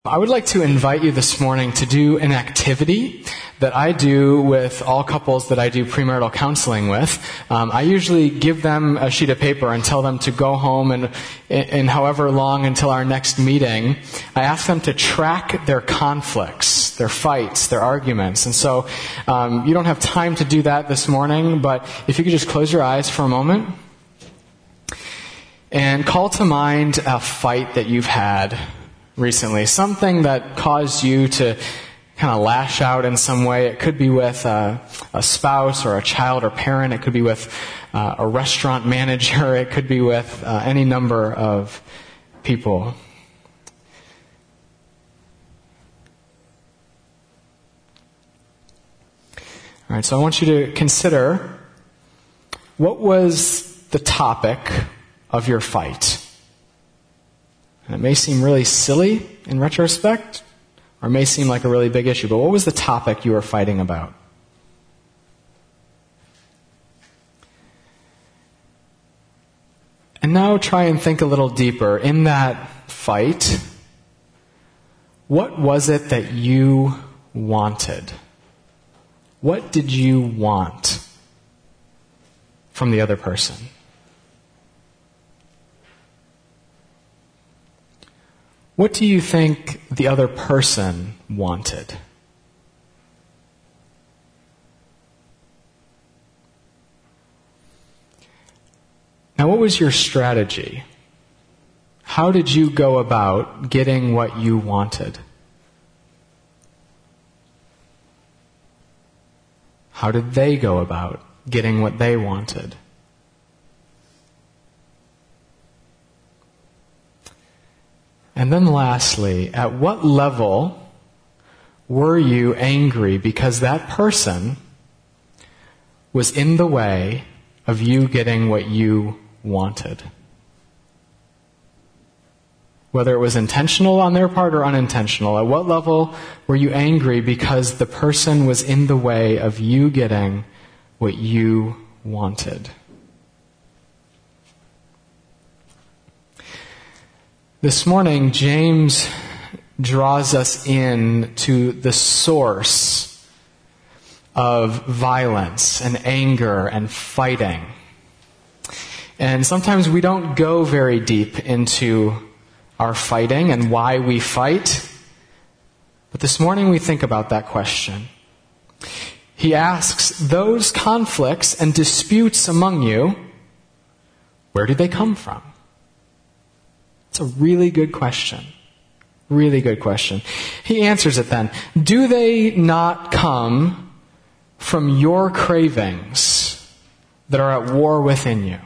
I would like to invite you this morning to do an activity that I do with all couples that I do premarital counseling with. I usually give them a sheet of paper and tell them to go home and however long until our next meeting, I ask them to track their conflicts, their fights, their arguments. And so you don't have time to do that this morning, but if you could just close your eyes for a moment and call to mind a fight that you've had recently, something that caused you to kind of lash out in some way. It could be with a spouse or a child or parent. It could be with a restaurant manager. It could be with any number of people. All right, so I want you to consider, what was the topic of your fight? And it may seem really silly in retrospect, or it may seem like a really big issue, but what was the topic you were fighting about? And now try and think a little deeper. In that fight, what was it that you wanted? What did you want from the other person? What do you think the other person wanted? Now, what was your strategy? How did you go about getting what you wanted? How did they go about getting what they wanted? And then lastly, at what level were you angry because that person was in the way of you getting what you wanted? Whether it was intentional on their part or unintentional, at what level were you angry because the person was in the way of you getting what you wanted? This morning, James draws us in to the source of violence and anger and fighting. And sometimes we don't go very deep into our fighting and why we fight. But this morning we think about that question. He asks, those conflicts and disputes among you, where do they come from? It's a really good question. Really good question. He answers it then. Do they not come from your cravings that are at war within you?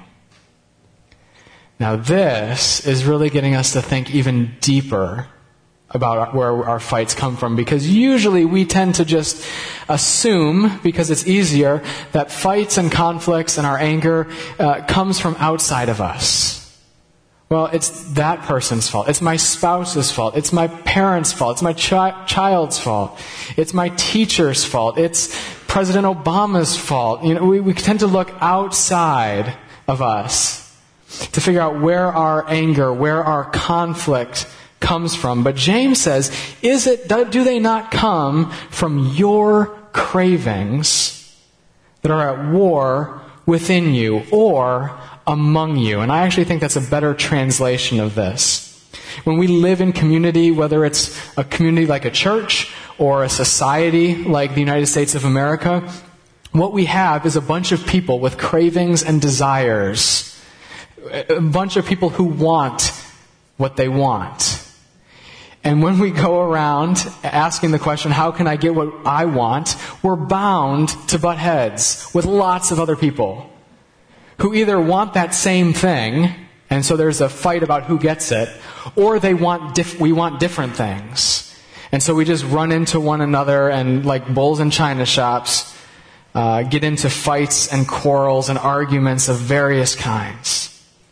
Now this is really getting us to think even deeper about where our fights come from, because usually we tend to just assume, because it's easier, that fights and conflicts and our anger comes from outside of us. Well, it's that person's fault. It's my spouse's fault. It's my parents' fault. It's my child's fault. It's my teacher's fault. It's President Obama's fault. We tend to look outside of us to figure out where our anger, where our conflict comes from. But James says, do they not come from your cravings that are at war within you or among you? And I actually think that's a better translation of this. When we live in community, whether it's a community like a church or a society like the United States of America, what we have is a bunch of people with cravings and desires. A bunch of people who want what they want. And when we go around asking the question, how can I get what I want? We're bound to butt heads with lots of other people who either want that same thing, and so there's a fight about who gets it, or we want different things. And so we just run into one another and, like bulls in china shops, get into fights and quarrels and arguments of various kinds.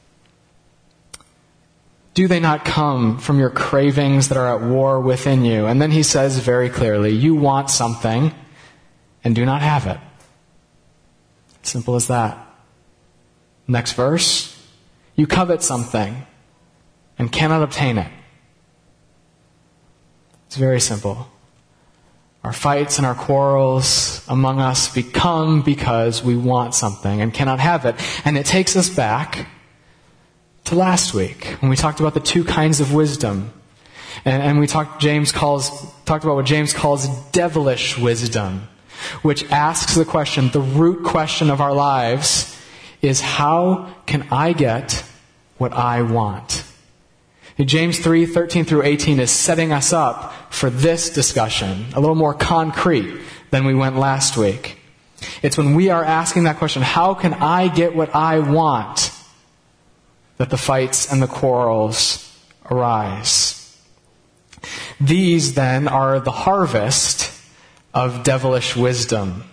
Do they not come from your cravings that are at war within you? And then he says very clearly, you want something and do not have it. Simple as that. Next verse. You covet something and cannot obtain it. It's very simple. Our fights and our quarrels among us become because we want something and cannot have it. And it takes us back to last week when we talked about the two kinds of wisdom. And we talked about what James calls devilish wisdom, which asks the question, the root question of our lives is, how can I get what I want? James 3:13 through 18 is setting us up for this discussion, a little more concrete than we went last week. It's when we are asking that question, how can I get what I want, that the fights and the quarrels arise. These, then, are the harvest of devilish wisdom.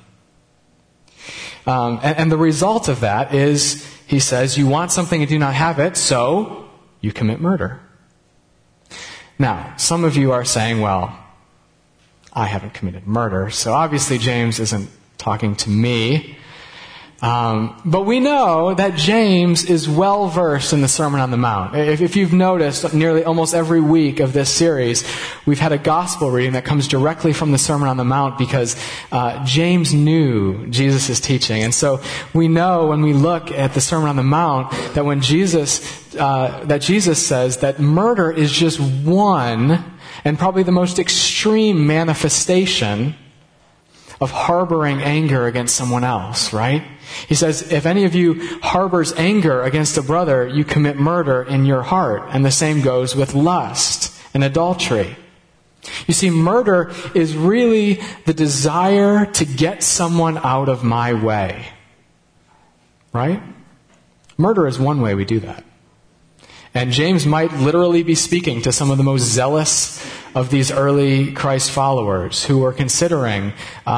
And the result of that is, he says, you want something and do not have it, so you commit murder. Now, some of you are saying, well, I haven't committed murder, so obviously James isn't talking to me. But we know that James is well versed in the Sermon on the Mount. If you've noticed, nearly almost every week of this series, we've had a gospel reading that comes directly from the Sermon on the Mount because James knew Jesus' teaching. And so we know when we look at the Sermon on the Mount that when Jesus says that murder is just one and probably the most extreme manifestation of harboring anger against someone else, right? He says, if any of you harbors anger against a brother, you commit murder in your heart. And the same goes with lust and adultery. You see, murder is really the desire to get someone out of my way. Right? Murder is one way we do that. And James might literally be speaking to some of the most zealous of these early Christ followers who were considering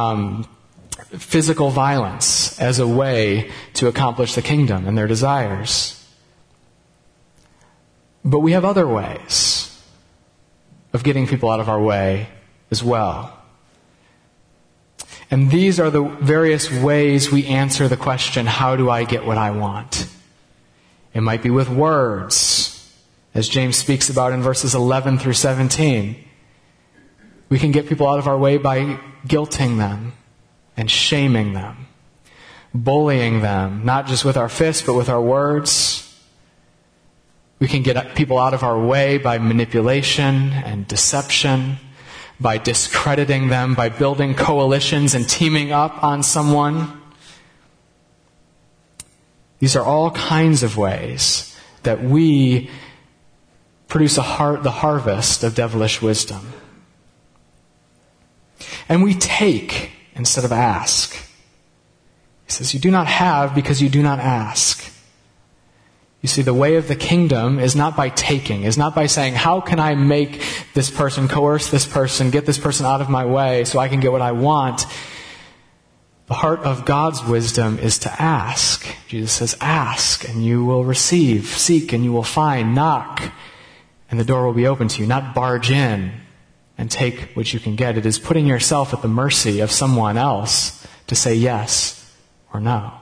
physical violence as a way to accomplish the kingdom and their desires. But we have other ways of getting people out of our way as well. And these are the various ways we answer the question, how do I get what I want? It might be with words, as James speaks about in verses 11 through 17. We can get people out of our way by guilting them and shaming them, bullying them, not just with our fists, but with our words. We can get people out of our way by manipulation and deception, by discrediting them, by building coalitions and teaming up on someone. These are all kinds of ways that we produce the harvest of devilish wisdom. And we take instead of ask. He says, you do not have because you do not ask. You see, the way of the kingdom is not by taking, is not by saying, how can I make this person, coerce this person, get this person out of my way so I can get what I want? The heart of God's wisdom is to ask. Jesus says, ask and you will receive. Seek and you will find. Knock and the door will be open to you. Not barge in and take what you can get. It is putting yourself at the mercy of someone else to say yes or no.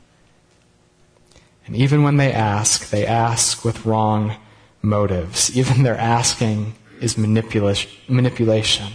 And even when they ask with wrong motives. Even their asking is manipulation.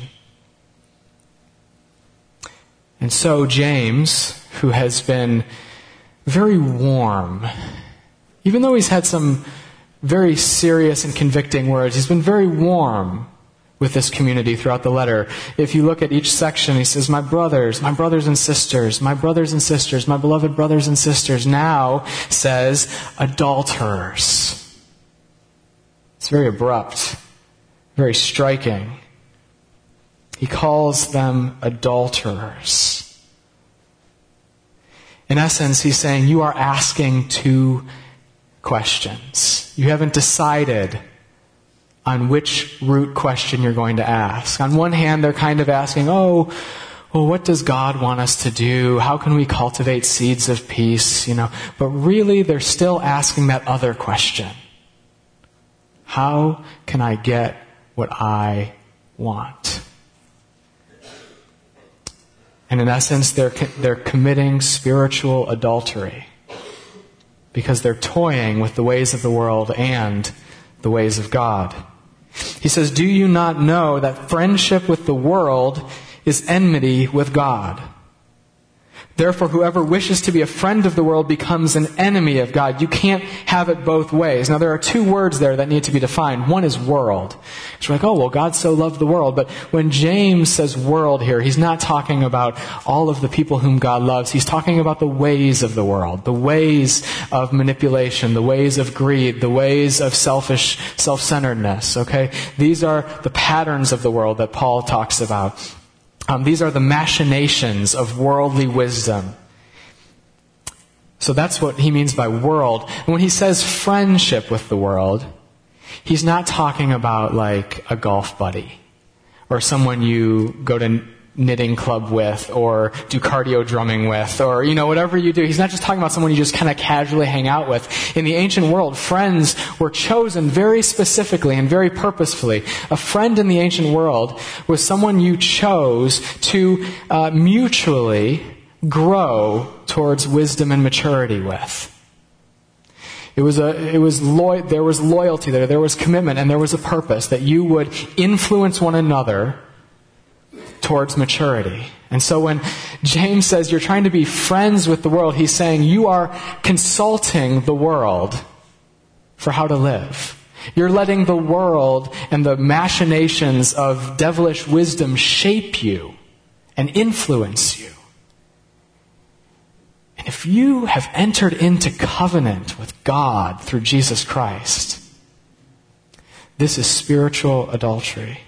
And so James, who has been very warm, even though he's had some very serious and convicting words, he's been very warm with this community throughout the letter. If you look at each section, he says, my brothers and sisters, my brothers and sisters, my beloved brothers and sisters. Now says adulterers. It's very abrupt, very striking. He calls them adulterers. In essence, he's saying you are asking two questions. You haven't decided on which root question you're going to ask. On one hand, they're kind of asking, what does God want us to do? How can we cultivate seeds of peace? But really, they're still asking that other question. How can I get what I want? And in essence, they're committing spiritual adultery because they're toying with the ways of the world and the ways of God. He says, do you not know that friendship with the world is enmity with God? Therefore, whoever wishes to be a friend of the world becomes an enemy of God. You can't have it both ways. Now, there are two words there that need to be defined. One is world. It's like, oh, well, God so loved the world. But when James says world here, he's not talking about all of the people whom God loves. He's talking about the ways of the world, the ways of manipulation, the ways of greed, the ways of self-centeredness, okay? These are the patterns of the world that Paul talks about. These are the machinations of worldly wisdom. So that's what he means by world. And when he says friendship with the world, he's not talking about like a golf buddy or someone you go to knitting club with or do cardio drumming with or, whatever you do. He's not just talking about someone you just kind of casually hang out with. In the ancient world, friends were chosen very specifically and very purposefully. A friend in the ancient world was someone you chose to mutually grow towards wisdom and maturity with. There was loyalty there was commitment, and there was a purpose that you would influence one another towards maturity. And so when James says you're trying to be friends with the world, he's saying you are consulting the world for how to live. You're letting the world and the machinations of devilish wisdom shape you and influence you. And if you have entered into covenant with God through Jesus Christ, this is spiritual adultery.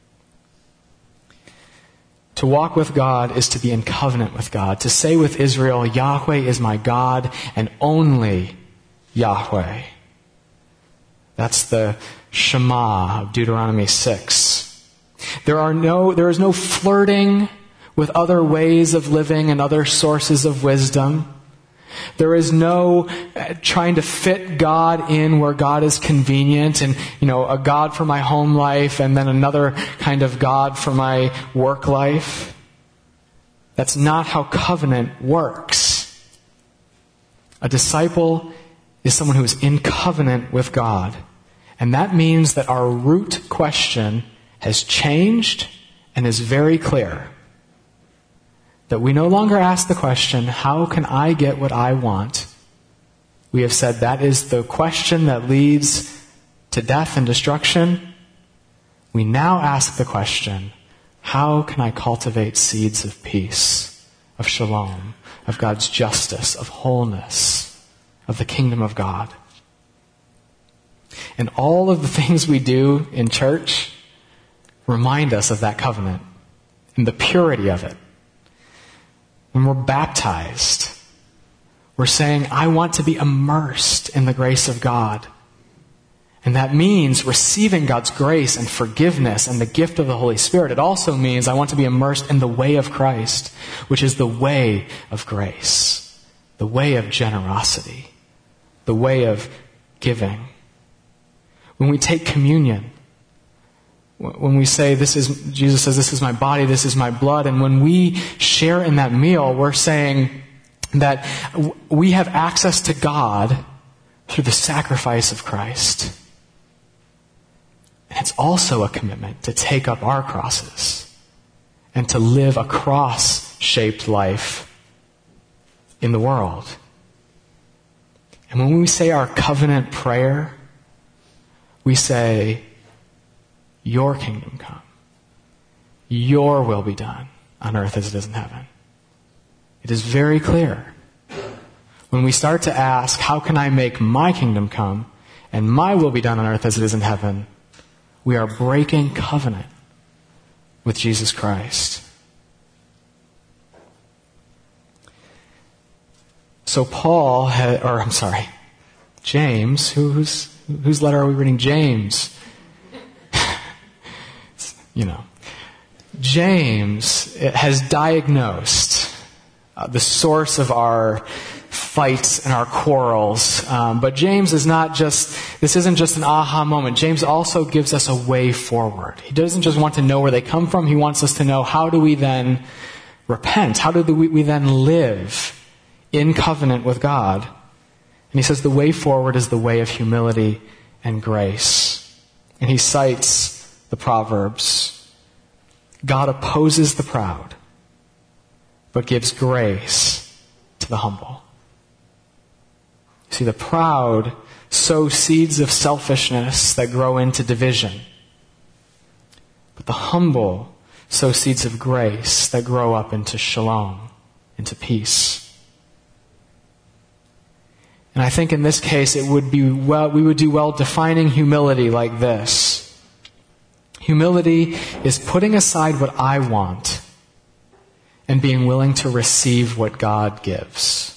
To walk with God is to be in covenant with God. To say with Israel, Yahweh is my God and only Yahweh. That's the Shema of Deuteronomy 6. There is no flirting with other ways of living and other sources of wisdom. There is no trying to fit God in where God is convenient and, a God for my home life and then another kind of God for my work life. That's not how covenant works. A disciple is someone who is in covenant with God. And that means that our root question has changed and is very clear. That we no longer ask the question, how can I get what I want? We have said that is the question that leads to death and destruction. We now ask the question, how can I cultivate seeds of peace, of shalom, of God's justice, of wholeness, of the kingdom of God? And all of the things we do in church remind us of that covenant and the purity of it. When we're baptized, we're saying, I want to be immersed in the grace of God. And that means receiving God's grace and forgiveness and the gift of the Holy Spirit. It also means I want to be immersed in the way of Christ, which is the way of grace, the way of generosity, the way of giving. When we take communion, when we say, Jesus says, this is my body, this is my blood, and when we share in that meal, we're saying that we have access to God through the sacrifice of Christ. And it's also a commitment to take up our crosses and to live a cross-shaped life in the world. And when we say our covenant prayer, we say, your kingdom come. Your will be done on earth as it is in heaven. It is very clear. When we start to ask, how can I make my kingdom come and my will be done on earth as it is in heaven, we are breaking covenant with Jesus Christ. So James, whose letter are we reading? James. James has diagnosed the source of our fights and our quarrels. But James this isn't just an aha moment. James also gives us a way forward. He doesn't just want to know where they come from. He wants us to know, how do we then repent? How do we then live in covenant with God? And he says the way forward is the way of humility and grace. And he cites the Proverbs. God opposes the proud, but gives grace to the humble. See, the proud sow seeds of selfishness that grow into division. But the humble sow seeds of grace that grow up into shalom, into peace. And I think in this case we would do well defining humility like this. Humility is putting aside what I want and being willing to receive what God gives.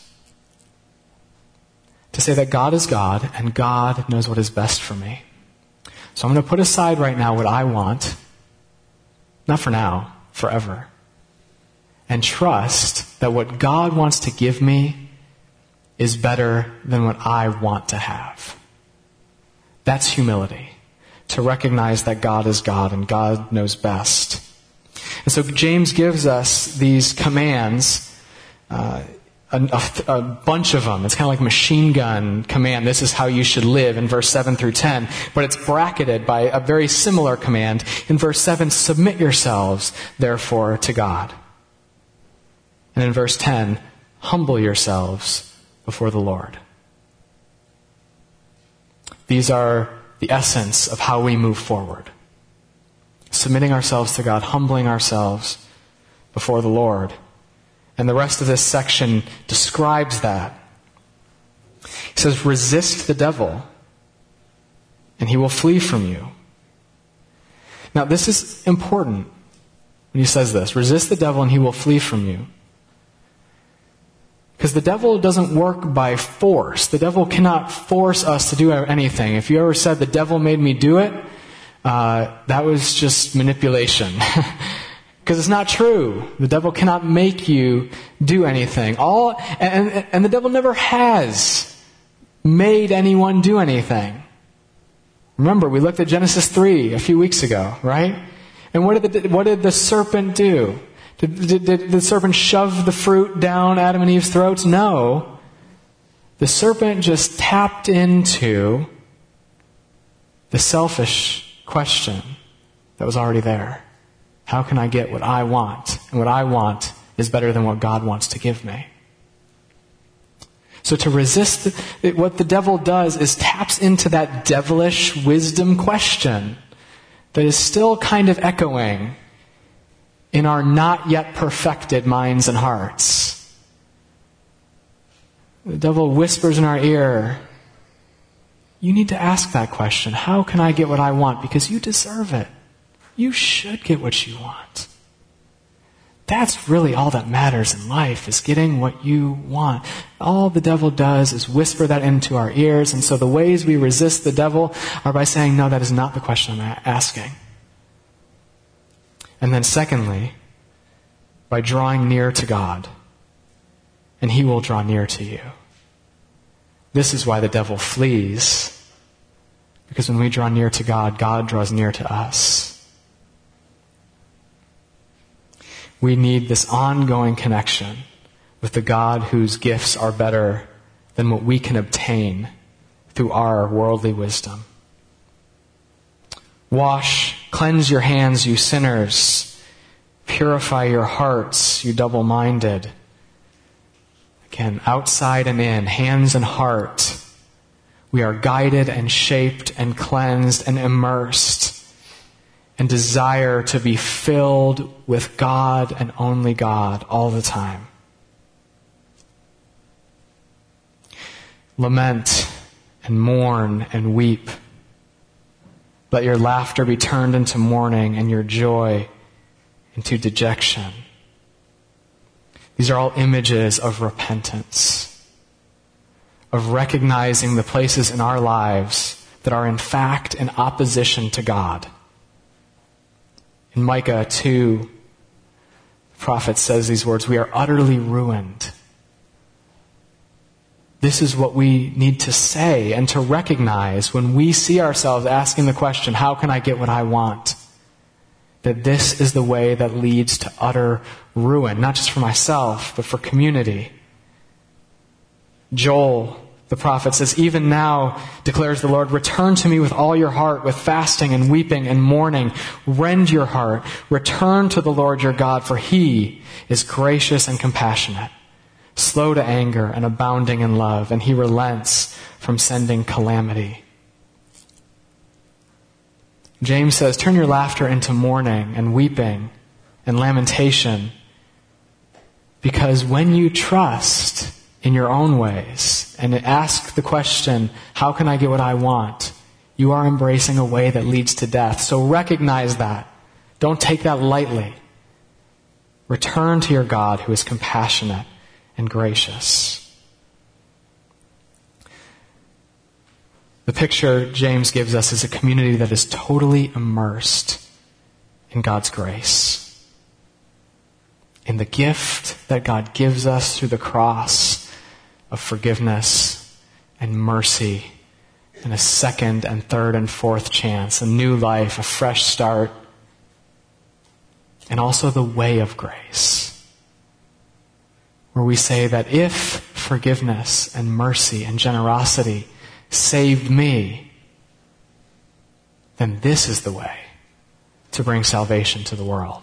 To say that God is God and God knows what is best for me. So I'm going to put aside right now what I want, not for now, forever, and trust that what God wants to give me is better than what I want to have. That's humility. To recognize that God is God and God knows best. And so James gives us these commands, a bunch of them. It's kind of like a machine gun command. This is how you should live in verse 7 through 10. But it's bracketed by a very similar command. In verse 7, submit yourselves, therefore, to God. And in verse 10, humble yourselves before the Lord. These are the essence of how we move forward. Submitting ourselves to God, humbling ourselves before the Lord. And the rest of this section describes that. He says, resist the devil, and he will flee from you. Now, this is important when he says this. Resist the devil, and he will flee from you. Because the devil doesn't work by force. The devil cannot force us to do anything. If you ever said the devil made me do it, that was just manipulation. Because it's not true. The devil cannot make you do anything. And the devil never has made anyone do anything. Remember, we looked at Genesis 3 a few weeks ago, right? And what did the serpent do? Did the serpent shove the fruit down Adam and Eve's throats? No. The serpent just tapped into the selfish question that was already there. How can I get what I want? And what I want is better than what God wants to give me. So to resist, what the devil does is taps into that devilish wisdom question that is still kind of echoing in our not yet perfected minds and hearts. The devil whispers in our ear, you need to ask that question. How can I get what I want? Because you deserve it. You should get what you want. That's really all that matters in life, is getting what you want. All the devil does is whisper that into our ears, and so the ways we resist the devil are by saying, no, that is not the question I'm asking. And then secondly, by drawing near to God, and he will draw near to you. This is why the devil flees, because when we draw near to God, God draws near to us. We need this ongoing connection with the God whose gifts are better than what we can obtain through our worldly wisdom. Cleanse your hands, you sinners. Purify your hearts, you double-minded. Again, outside and in, hands and heart, we are guided and shaped and cleansed and immersed and desire to be filled with God and only God all the time. Lament and mourn and weep. Let your laughter be turned into mourning and your joy into dejection. These are all images of repentance, of recognizing the places in our lives that are in fact in opposition to God. In Micah 2, the prophet says these words, we are utterly ruined. This is what we need to say and to recognize when we see ourselves asking the question, how can I get what I want? That this is the way that leads to utter ruin, not just for myself, but for community. Joel The prophet says, "Even now, declares the Lord, return to me with all your heart, with fasting and weeping and mourning. Rend your heart. Return to the Lord your God, for he is gracious and compassionate, slow to anger and abounding in love, and he relents from sending calamity." James says, turn your laughter into mourning and weeping and lamentation, because when you trust in your own ways and ask the question, how can I get what I want? You are embracing a way that leads to death. So recognize that. Don't take that lightly. Return to your God who is compassionate and gracious. The picture James gives us is a community that is totally immersed in God's grace, in the gift that God gives us through the cross of forgiveness and mercy and a second and third and fourth chance, a new life, a fresh start, and also the way of grace, where we say that if forgiveness and mercy and generosity saved me, then this is the way to bring salvation to the world.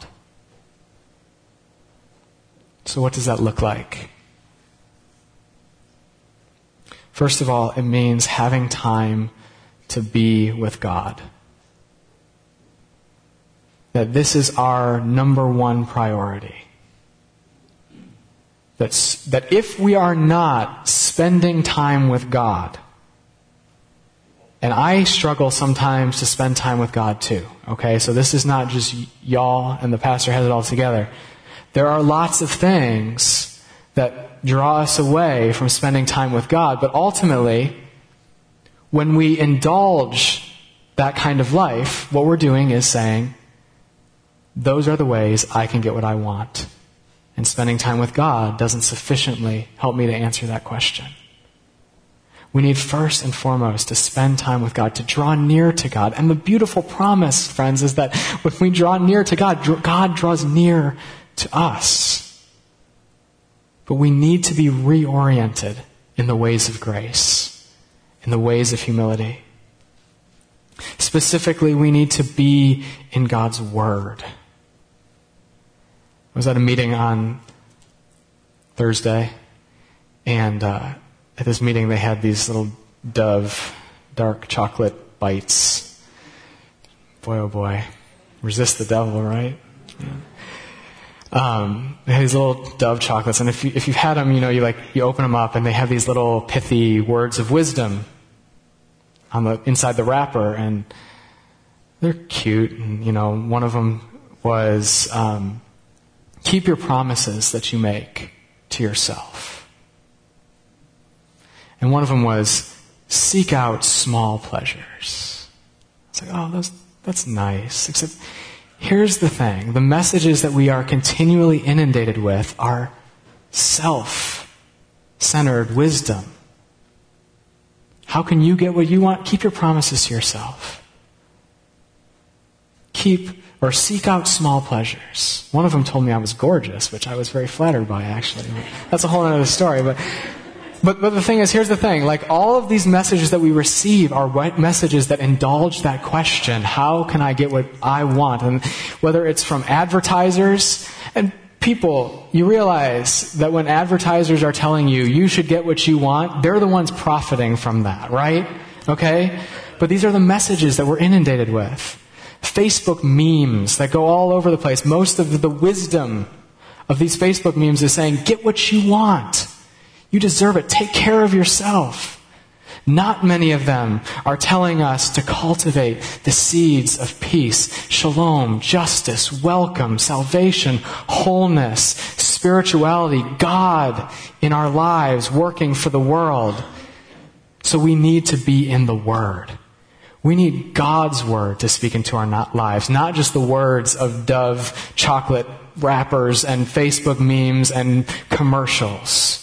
So what does that look like? First of all, it means having time to be with God. That this is our number one priority. That if we are not spending time with God, and I struggle sometimes to spend time with God too, okay? So this is not just y'all and the pastor has it all together. There are lots of things that draw us away from spending time with God, but ultimately, when we indulge that kind of life, what we're doing is saying, those are the ways I can get what I want. And spending time with God doesn't sufficiently help me to answer that question. We need first and foremost to spend time with God, to draw near to God. And the beautiful promise, friends, is that when we draw near to God, God draws near to us. But we need to be reoriented in the ways of grace, in the ways of humility. Specifically, we need to be in God's Word. I was at a meeting on Thursday, and at this meeting they had these little Dove dark chocolate bites. Boy, oh boy. Resist the devil, right? Yeah. They had these little Dove chocolates, and if you've had them, you open them up, and they have these little pithy words of wisdom on the inside the wrapper, and they're cute. And one of them was, keep your promises that you make to yourself. And one of them was, seek out small pleasures. It's like, oh, that's nice. Except, here's the thing. The messages that we are continually inundated with are self-centered wisdom. How can you get what you want? Keep your promises to yourself. Seek out small pleasures. One of them told me I was gorgeous, which I was very flattered by, actually. That's a whole other story. But the thing is, here's the thing. Like, all of these messages that we receive are messages that indulge that question, how can I get what I want? And whether it's from advertisers, and people, you realize that when advertisers are telling you, you should get what you want, they're the ones profiting from that, right? Okay? But these are the messages that we're inundated with. Facebook memes that go all over the place. Most of the wisdom of these Facebook memes is saying, get what you want. You deserve it. Take care of yourself. Not many of them are telling us to cultivate the seeds of peace, shalom, justice, welcome, salvation, wholeness, spirituality, God in our lives working for the world. So we need to be in the Word. We need God's Word to speak into our lives, not just the words of Dove chocolate wrappers and Facebook memes and commercials.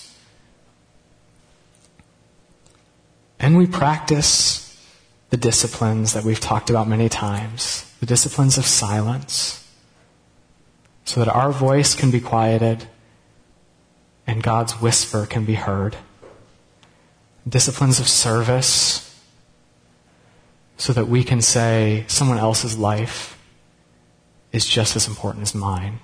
And we practice the disciplines that we've talked about many times, the disciplines of silence, so that our voice can be quieted and God's whisper can be heard. disciplines of service, so that we can say someone else's life is just as important as mine.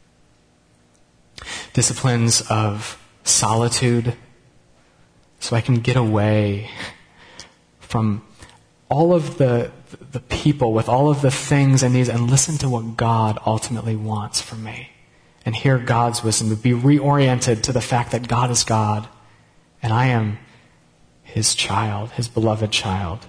Disciplines of solitude, so I can get away from all of the people with all of the things and needs and listen to what God ultimately wants from me. And hear God's wisdom, to be reoriented to the fact that God is God and I am His child, His beloved child.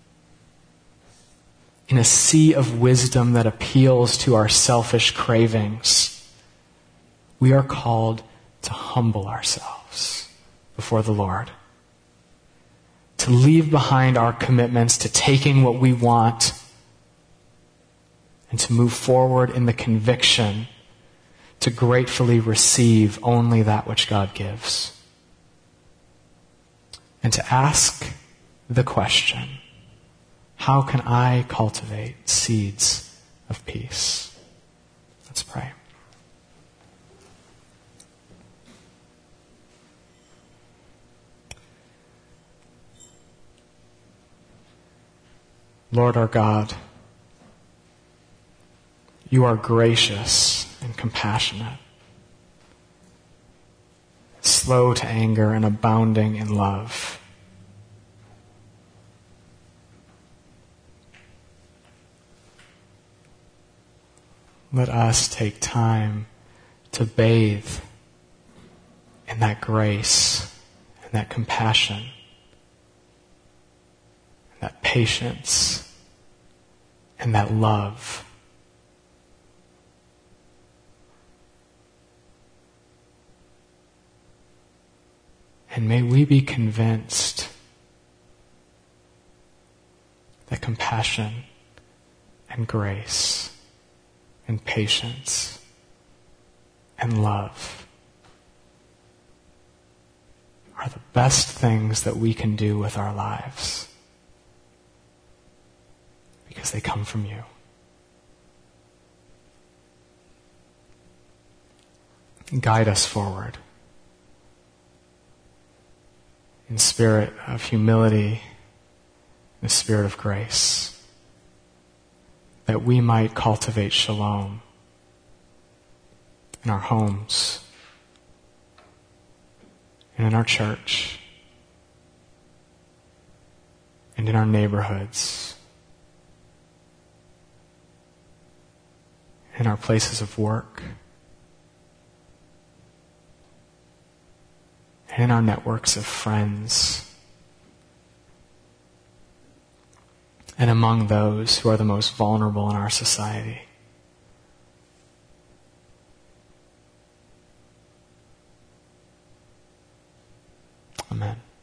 In a sea of wisdom that appeals to our selfish cravings, we are called to humble ourselves before the Lord, to leave behind our commitments to taking what we want, and to move forward in the conviction to gratefully receive only that which God gives. And to ask the question, how can I cultivate seeds of peace? Let's pray. Lord our God, you are gracious and compassionate, slow to anger and abounding in love. Let us take time to bathe in that grace and that compassion and that patience and that love. And may we be convinced that compassion and grace and patience and love are the best things that we can do with our lives, because they come from you. Guide us forward in spirit of humility, in a spirit of grace, that we might cultivate shalom in our homes and in our church and in our neighborhoods, in our places of work, and in our networks of friends, and among those who are the most vulnerable in our society. Amen.